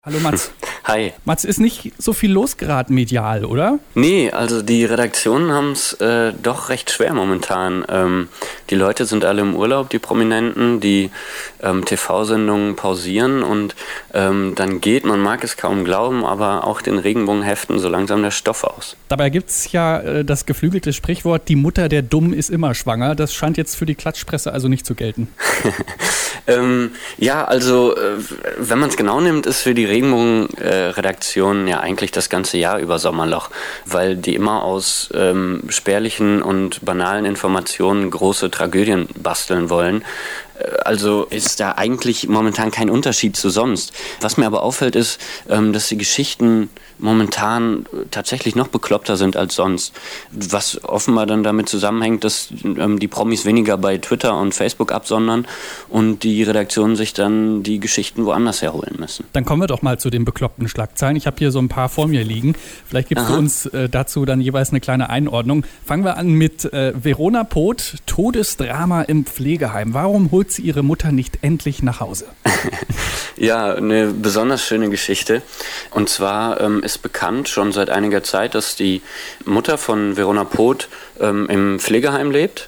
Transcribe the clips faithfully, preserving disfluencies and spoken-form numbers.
Hallo Mats. Hi. Mats, ist nicht so viel los gerade medial, oder? Nee, also die Redaktionen haben es äh, doch recht schwer momentan. Ähm, die Leute sind alle im Urlaub, die Prominenten, die ähm, T V-Sendungen pausieren und ähm, dann geht, man mag es kaum glauben, aber auch den Regenbogenheften so langsam der Stoff aus. Dabei gibt es ja äh, das geflügelte Sprichwort, die Mutter der Dummen ist immer schwanger. Das scheint jetzt für die Klatschpresse also nicht zu gelten. ähm, ja, also äh, wenn man es genau nimmt, ist für die Regenbogen-Redaktion ja eigentlich das ganze Jahr über Sommerloch, weil die immer aus ähm, spärlichen und banalen Informationen große Tragödien basteln wollen. Also ist da eigentlich momentan kein Unterschied zu sonst. Was mir aber auffällt, ist, dass die Geschichten momentan tatsächlich noch bekloppter sind als sonst. Was offenbar dann damit zusammenhängt, dass die Promis weniger bei Twitter und Facebook absondern und die Redaktionen sich dann die Geschichten woanders herholen müssen. Dann kommen wir doch mal zu den bekloppten Schlagzeilen. Ich habe hier so ein paar vor mir liegen. Vielleicht gibst Aha. du uns äh, dazu dann jeweils eine kleine Einordnung. Fangen wir an mit äh, Verona Poth, Todesdrama im Pflegeheim. Warum holt sie ihre Mutter nicht endlich nach Hause? Ja, eine besonders schöne Geschichte. Und zwar ähm, ist bekannt schon seit einiger Zeit, dass die Mutter von Verona Poth ähm, im Pflegeheim lebt.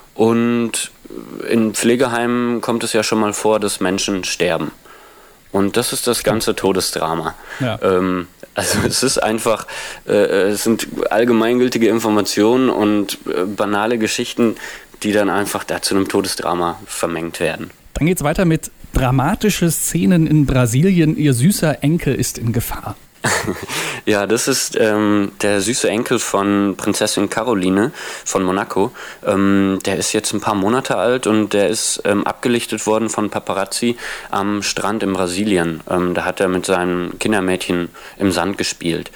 Und in Pflegeheimen kommt es ja schon mal vor, dass Menschen sterben. Und das ist das ganze Todesdrama. Ja. Ähm, also es ist einfach, äh, es sind allgemeingültige Informationen und äh, banale Geschichten, die dann einfach da zu einem Todesdrama vermengt werden. Dann geht's weiter mit dramatische Szenen in Brasilien. Ihr süßer Enkel ist in Gefahr. Ja, das ist ähm, der süße Enkel von Prinzessin Caroline von Monaco. Ähm, der ist jetzt ein paar Monate alt und der ist ähm, abgelichtet worden von Paparazzi am Strand in Brasilien. Ähm, da hat er mit seinem Kindermädchen im Sand gespielt.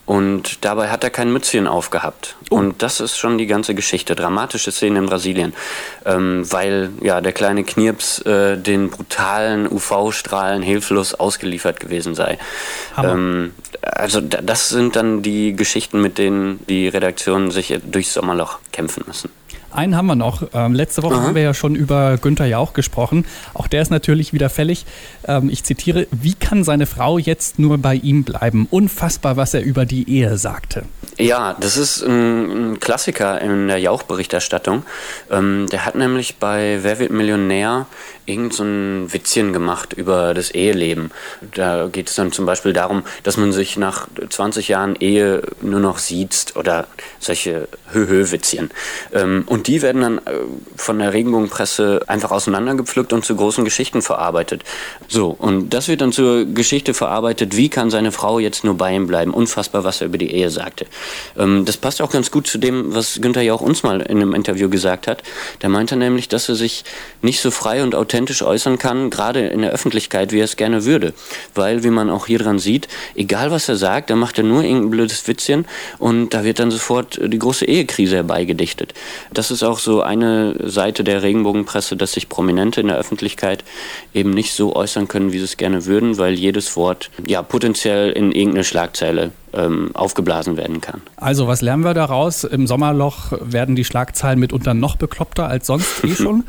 Und dabei hat er kein Mützchen aufgehabt. Oh. Und das ist schon die ganze Geschichte. Dramatische Szene in Brasilien. Ähm, weil ja der kleine Knirps äh, den brutalen U V-Strahlen hilflos ausgeliefert gewesen sei. Ähm, also d- das sind dann die Geschichten, mit denen die Redaktionen sich durchs Sommerloch kämpfen müssen. Einen haben wir noch. Ähm, letzte Woche Aha. haben wir ja schon über Günther Jauch gesprochen. Auch der ist natürlich wieder fällig. Ähm, ich zitiere, wie kann seine Frau jetzt nur bei ihm bleiben? Unfassbar, was er über die Ehe sagte. Ja, das ist ein, ein Klassiker in der Jauch-Berichterstattung. Ähm, der hat nämlich bei Wer wird Millionär irgend so ein Witzchen gemacht über das Eheleben. Da geht es dann zum Beispiel darum, dass man sich nach zwanzig Jahren Ehe nur noch sieht oder solche Hö-Hö-Witzchen. Ähm, und die werden dann von der Regenbogenpresse einfach auseinandergepflückt und zu großen Geschichten verarbeitet. So, und das wird dann zur Geschichte verarbeitet, wie kann seine Frau jetzt nur bei ihm bleiben? Unfassbar, was er über die Ehe sagte. Ähm, das passt auch ganz gut zu dem, was Günther Jauch uns mal in einem Interview gesagt hat. Der meinte nämlich, dass er sich nicht so frei und authentisch äußern kann, gerade in der Öffentlichkeit, wie er es gerne würde. Weil, wie man auch hier dran sieht, egal was er sagt, da macht er nur irgendein blödes Witzchen und da wird dann sofort die große Ehekrise herbeigedichtet. Das ist auch so eine Seite der Regenbogenpresse, dass sich Prominente in der Öffentlichkeit eben nicht so äußern können, wie sie es gerne würden, weil jedes Wort ja potenziell in irgendeine Schlagzeile ähm, aufgeblasen werden kann. Also was lernen wir daraus? Im Sommerloch werden die Schlagzeilen mitunter noch bekloppter als sonst eh schon.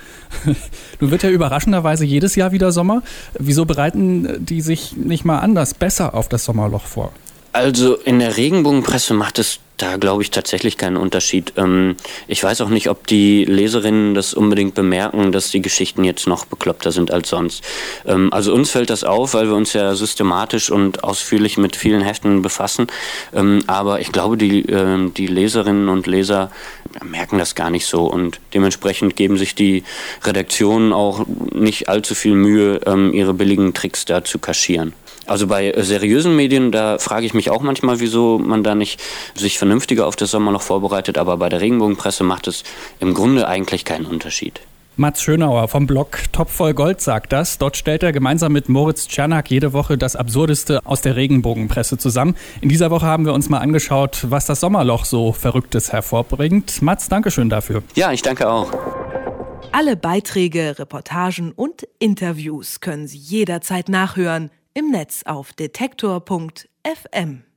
Nun wird ja überraschenderweise jedes Jahr wieder Sommer. Wieso bereiten die sich nicht mal anders besser auf das Sommerloch vor? Also in der Regenbogenpresse macht es da, glaube ich, tatsächlich keinen Unterschied. Ähm, ich weiß auch nicht, ob die Leserinnen das unbedingt bemerken, dass die Geschichten jetzt noch bekloppter sind als sonst. Ähm, also uns fällt das auf, weil wir uns ja systematisch und ausführlich mit vielen Heften befassen. Ähm, aber ich glaube, die, äh, die Leserinnen und Leser merken das gar nicht so und dementsprechend geben sich die Redaktionen auch nicht allzu viel Mühe, ähm, ihre billigen Tricks da zu kaschieren. Also bei seriösen Medien, da frage ich mich auch manchmal, wieso man da nicht sich vernünftiger auf das Sommerloch vorbereitet, aber bei der Regenbogenpresse macht es im Grunde eigentlich keinen Unterschied. Mats Schönauer vom Blog Top voll Gold sagt das. Dort stellt er gemeinsam mit Moritz Czernak jede Woche das Absurdeste aus der Regenbogenpresse zusammen. In dieser Woche haben wir uns mal angeschaut, was das Sommerloch so Verrücktes hervorbringt. Mats, Dankeschön dafür. Ja, ich danke auch. Alle Beiträge, Reportagen und Interviews können Sie jederzeit nachhören im Netz auf detektor punkt f m.